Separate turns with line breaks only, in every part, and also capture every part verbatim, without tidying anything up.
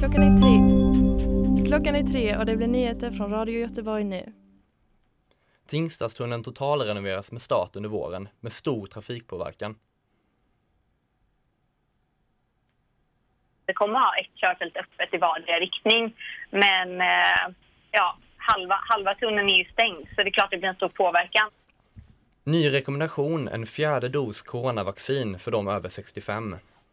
Klockan är tre. Klockan är tre och det blir nyheter från Radio Göteborg nu.
Tingstadstunneln totalrenoveras med start under våren med stor trafikpåverkan.
Det kommer ha ett körfält öppet i vardera riktning, men eh, ja, halva, halva tunneln är ju stängd, så det är klart det blir en stor påverkan.
Ny rekommendation, en fjärde dos coronavaccin för de över sextiofem.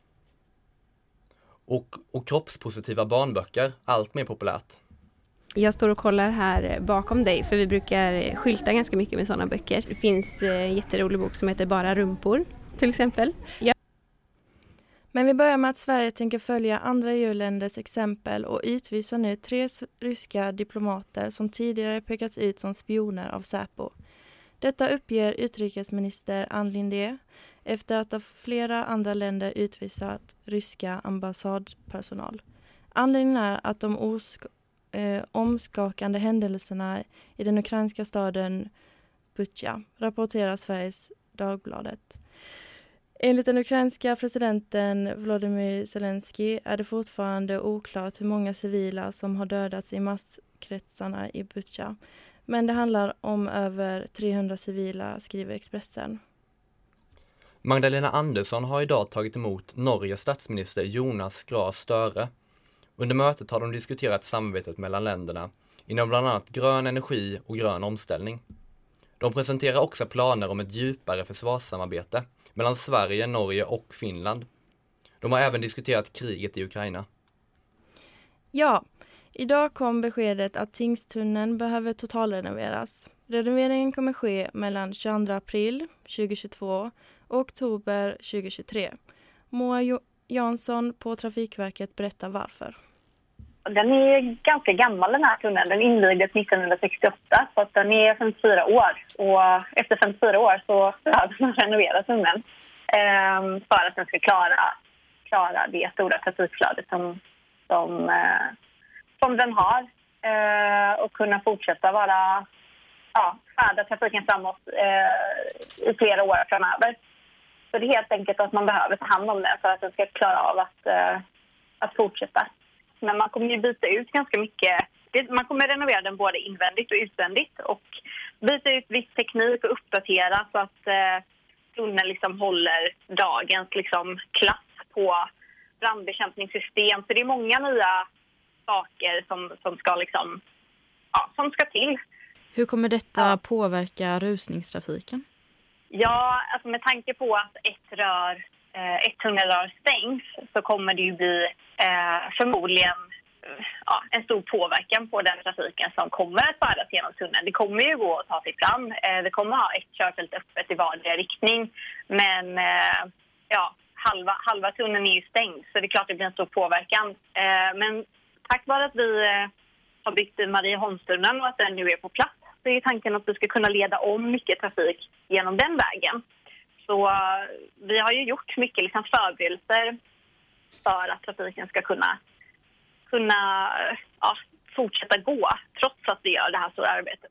Och, och kroppspositiva barnböcker, allt mer populärt.
Jag står och kollar här bakom dig, för vi brukar skylta ganska mycket med sådana böcker. Det finns en jätterolig bok som heter Bara rumpor, till exempel. Ja.
Men vi börjar med att Sverige tänker följa andra E U-länders exempel och utvisa nu tre ryska diplomater som tidigare pekats ut som spioner av Säpo. Detta uppger utrikesminister Ann Linde efter att av flera andra länder utvisat ryska ambassadpersonal. Anledningen är att de osk- eh, omskakande händelserna i den ukrainska staden Bucha, rapporterar Sveriges Dagbladet. Enligt den ukrainska presidenten Volodymyr Zelensky är det fortfarande oklart hur många civila som har dödats i masskretsarna i Bucha. Men det handlar om över trehundra civila, skriver Expressen.
Magdalena Andersson har idag tagit emot Norges statsminister Jonas Gahr Støre. Under mötet har de diskuterat samarbetet mellan länderna inom bland annat grön energi och grön omställning. De presenterar också planer om ett djupare försvarssamarbete mellan Sverige, Norge och Finland. De har även diskuterat kriget i Ukraina.
Ja, idag kom beskedet att Tingstunneln behöver totalrenoveras. Renoveringen kommer ske mellan tjugoandra april tjugohundratjugotvå och oktober tjugohundratjugotre. Moa jo- Jansson på Trafikverket berättar varför.
Den är ganska gammal, den här tunneln. Den invigdes nittonhundrasextioåtta, så att den är femtiofyra år. Och efter femtiofyra år så behöver man renovera tunneln eh, för att den ska klara, klara det stora trafikflödet som, som, eh, som den har. Eh, och kunna fortsätta vara, ja, färda trafiken framåt eh, i flera år framöver. Så det är helt enkelt att man behöver ta hand om den för att den ska klara av att, eh, att fortsätta. Men man kommer ju byta ut ganska mycket. Man kommer renovera den både invändigt och utvändigt och byta ut viss teknik och uppdatera så att eh, tunneln liksom håller dagens liksom, klass på brandbekämpningssystem. Så det är många nya saker som, som, ska, liksom, ja, som ska till.
Hur kommer detta
ja.
påverka rusningstrafiken?
Ja, alltså med tanke på att ett rör, eh, ett tunnelrör stängs så kommer det ju bli eh, förmodligen eh, ja, en stor påverkan på den trafiken som kommer att färdas genom tunneln. Det kommer ju gå att ta sig fram. Eh, det kommer ha ett körfält öppet i vardera riktning. Men eh, ja, halva, halva tunneln är ju stängd, så det är klart det blir en stor påverkan. Eh, men tack vare att vi eh, har byggt Marieholmstunneln och att den nu är på plats, så är tanken att vi ska kunna leda om mycket trafik genom den vägen. Så uh, vi har ju gjort mycket liksom, förberedelser för att trafiken ska kunna, kunna uh, ja, fortsätta gå trots att vi gör det här stora arbetet.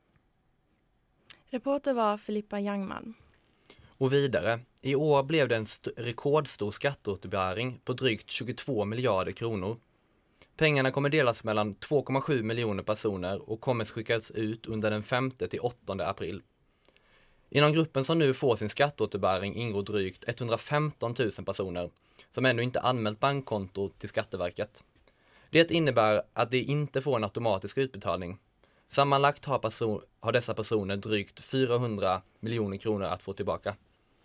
Reporter var Filippa Jangman.
Och vidare, i år blev det en st- rekordstor skatteåterbäring på drygt tjugotvå miljarder kronor. Pengarna kommer delas mellan två komma sju miljoner personer och kommer skickas ut under den femte till åttonde april. Inom gruppen som nu får sin skatteåterbäring ingår drygt etthundrafemton tusen personer som ännu inte anmält bankkonto till Skatteverket. Det innebär att de inte får en automatisk utbetalning. Sammanlagt har, perso- har dessa personer drygt fyrahundra miljoner kronor att få tillbaka.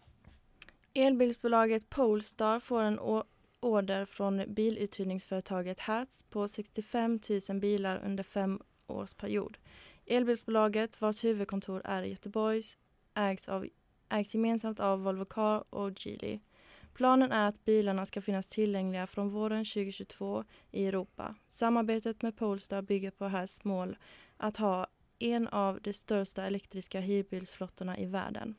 Elbilsbolaget Polestar får en å- order från biluthyrningsföretaget Hertz på sextiofem tusen bilar under fem års period. Elbilsbolaget, vars huvudkontor är i Göteborg, ägs, av, ägs gemensamt av Volvo Car och Geely. Planen är att bilarna ska finnas tillgängliga från våren tjugohundratjugotvå i Europa. Samarbetet med Polestar bygger på Hertz mål att ha en av de största elektriska hyrbilsflottorna i världen.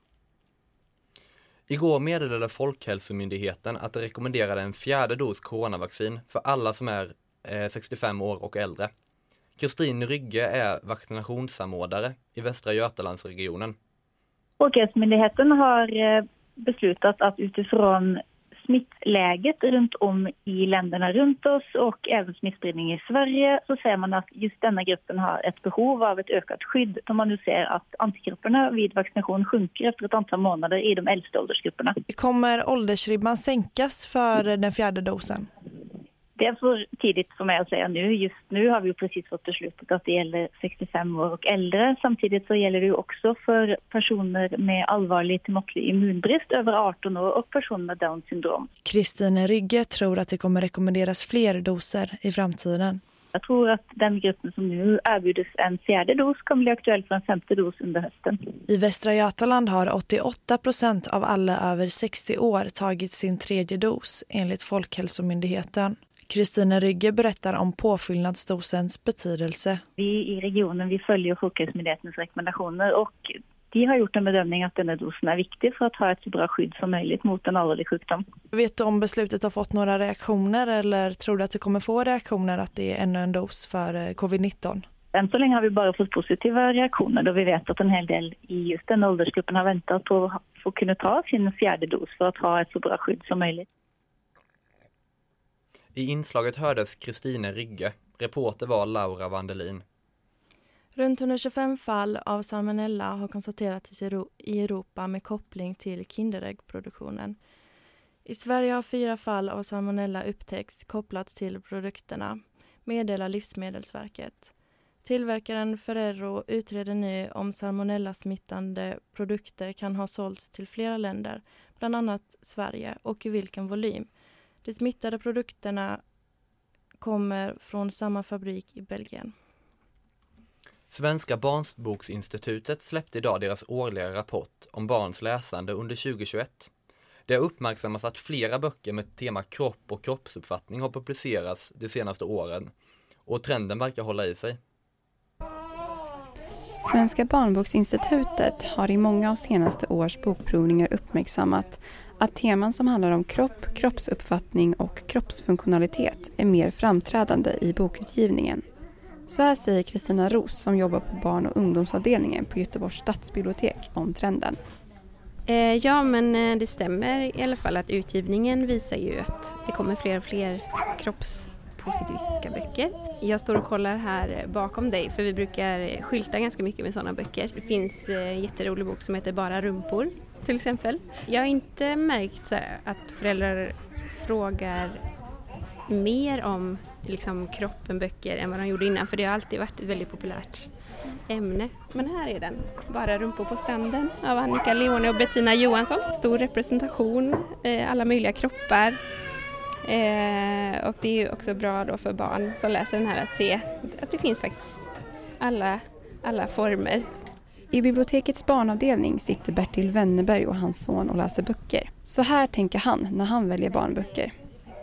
Igår meddelade Folkhälsomyndigheten att det rekommenderade en fjärde dos coronavaccin för alla som är eh, sextiofem år och äldre. Kristin Rygge är vaccinationssamordnare i Västra Götalandsregionen.
Folkhälsomyndigheten har beslutat att utifrån smittläget runt om i länderna runt oss och även smittspridning i Sverige så ser man att just denna gruppen har ett behov av ett ökat skydd. Då man nu ser att antikropparna vid vaccination sjunker efter ett antal månader i de äldsta åldersgrupperna.
Kommer åldersribban sänkas för den fjärde dosen?
Det är för tidigt för mig att säga nu. Just nu har vi ju precis fått beslutat att det gäller sextiofem år och äldre. Samtidigt så gäller det ju också för personer med allvarlig till måttlig immunbrist över arton år och personer med Downs syndrom.
Kristina Rygge tror att det kommer rekommenderas fler doser i framtiden.
Jag tror att den gruppen som nu erbjuds en fjärde dos kommer bli aktuell för en femte dos under hösten.
I Västra Götaland har åttioåtta procent av alla över sextio år tagit sin tredje dos enligt Folkhälsomyndigheten. Kristina Rygge berättar om påfyllnadsdosens betydelse.
Vi i regionen vi följer Folkhälsomyndighetens rekommendationer och de har gjort en bedömning att denna dosen är viktig för att ha ett så bra skydd som möjligt mot en allvarlig sjukdom.
Vet du om beslutet har fått några reaktioner eller tror du att du kommer få reaktioner att det är ännu en dos för covid nitton?
Än så länge har vi bara fått positiva reaktioner då vi vet att en hel del i just den åldersgruppen har väntat på att få kunna ta sin fjärde dos för att ha ett så bra skydd som möjligt.
I inslaget hördes Kristina Rygge, reporter var Laura Vandelin.
Runt hundratjugofem fall av salmonella har konstaterats i Europa med koppling till Kinderäggproduktionen. I Sverige har fyra fall av salmonella upptäckts kopplats till produkterna, meddelar Livsmedelsverket. Tillverkaren Ferrero utreder nu om salmonella-smittande produkter kan ha sålts till flera länder, bland annat Sverige, och i vilken volym. De smittade produkterna kommer från samma fabrik i Belgien.
Svenska barnboksinstitutet släppte idag deras årliga rapport om barns läsande under tjugohundratjugoett. Det har uppmärksammats att flera böcker med tema kropp och kroppsuppfattning har publicerats de senaste åren och trenden verkar hålla i sig.
Svenska barnboksinstitutet har i många av senaste års bokprovningar uppmärksammat att teman som handlar om kropp, kroppsuppfattning och kroppsfunktionalitet är mer framträdande i bokutgivningen. Så här säger Kristina Ros som jobbar på barn- och ungdomsavdelningen på Göteborgs stadsbibliotek om trenden.
Eh, ja, men det stämmer i alla fall att utgivningen visar ju att det kommer fler och fler kroppspositivistiska böcker. Jag står och kollar här bakom dig för vi brukar skylta ganska mycket med sådana böcker. Det finns en jätterolig bok som heter Bara rumpor till exempel. Jag har inte märkt så här att föräldrar frågar mer om liksom kroppen, böcker än vad de gjorde innan, för det har alltid varit ett väldigt populärt ämne. Men här är den, Bara rumpor på stranden av Annika Leone och Bettina Johansson. Stor representation, eh, alla möjliga kroppar. Eh, och det är ju också bra då för barn som läser den här att se att det finns faktiskt alla, alla former.
I bibliotekets barnavdelning sitter Bertil Wennerberg och hans son och läser böcker. Så här tänker han när han väljer barnböcker.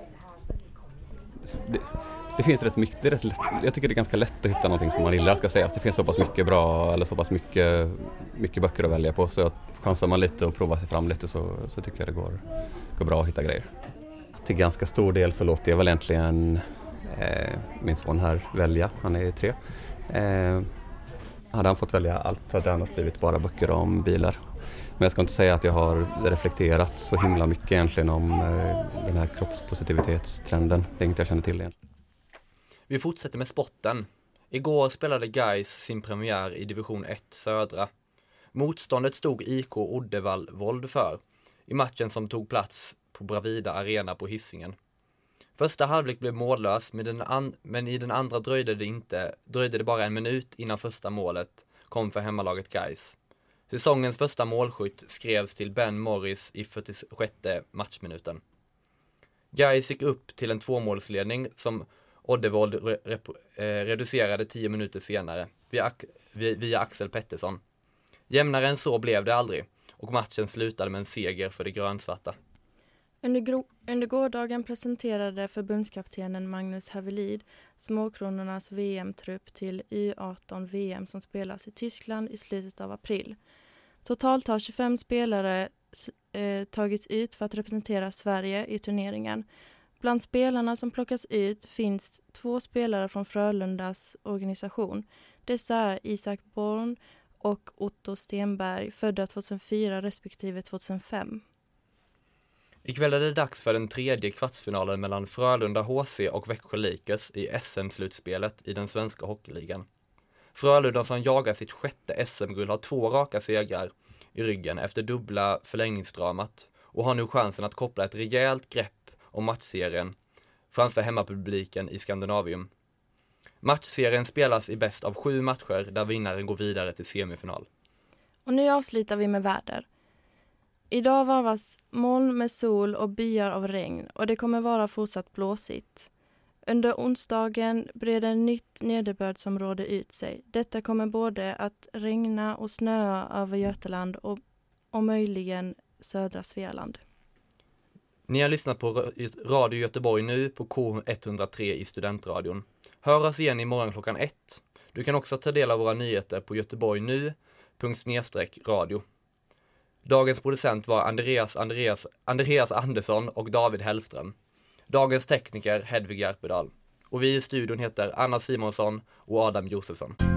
Det, det finns rätt mycket, det är rätt lätt, jag tycker det är ganska lätt att hitta någonting som man gillar ska sägas. Det finns så pass mycket bra eller så pass mycket, mycket böcker att välja på, så att chansar man lite och provar sig fram lite så, så tycker jag det går, går bra att hitta grejer. Till ganska stor del så låter jag väl egentligen eh, min son här välja, han är tre. Eh, hade han fått välja allt så hade det annars blivit bara böcker om bilar. Men jag ska inte säga att jag har reflekterat så himla mycket egentligen om eh, den här kroppspositivitetstrenden. Det är inget jag känner till igen.
Vi fortsätter med sporten. Igår spelade Gais sin premiär i division ett södra. Motståndet stod I K Uddevall-Vold för i matchen som tog plats på Bravida Arena på Hisingen. Första halvlek blev mållös, men, den an- men i den andra dröjde det, inte, dröjde det bara en minut innan första målet kom för hemmalaget Gais. Säsongens första målskytt skrevs till Ben Morris i fyrtiosjätte matchminuten. Gais gick upp till en tvåmålsledning som Oddevold re- re- eh, reducerade tio minuter senare via, via Axel Pettersson. Jämnare än så blev det aldrig och matchen slutade med en seger för det grönsvarta.
Under, gro- under gårdagen presenterade förbundskaptenen Magnus Havelid Småkronornas V M-trupp till U arton V M som spelas i Tyskland i slutet av april. Totalt har tjugofem spelare eh, tagits ut för att representera Sverige i turneringen. Bland spelarna som plockas ut finns två spelare från Frölundas organisation. Dessa är Isak Born och Otto Stenberg, födda tjugohundrafyra respektive tjugohundrafem.
Ikväll är det dags för den tredje kvartsfinalen mellan Frölunda H C och Växjö Lakers i S M-slutspelet i den svenska hockeyligan. Frölunda som jagar sitt sjätte S M-guld har två raka segrar i ryggen efter dubbla förlängningsdramat och har nu chansen att koppla ett rejält grepp om matchserien framför hemmapubliken i Skandinavium. Matchserien spelas i bäst av sju matcher där vinnaren går vidare till semifinal.
Och nu avslutar vi med väder. Idag varvas moln med sol och byar av regn och det kommer vara fortsatt blåsigt. Under onsdagen breder ett nytt nederbördsområde ut sig. Detta kommer både att regna och snöa över Götaland och, och möjligen södra Svealand.
Ni har lyssnat på Radio Göteborg nu på K etthundratre i Studentradion. Hör oss igen imorgon klockan ett. Du kan också ta del av våra nyheter på göteborgnu punkt radio. Dagens producent var Andreas, Andreas, Andreas Andersson och David Hellström. Dagens tekniker Hedvig Järpedal. Och vi i studion heter Anna Simonsson och Adam Josefsson.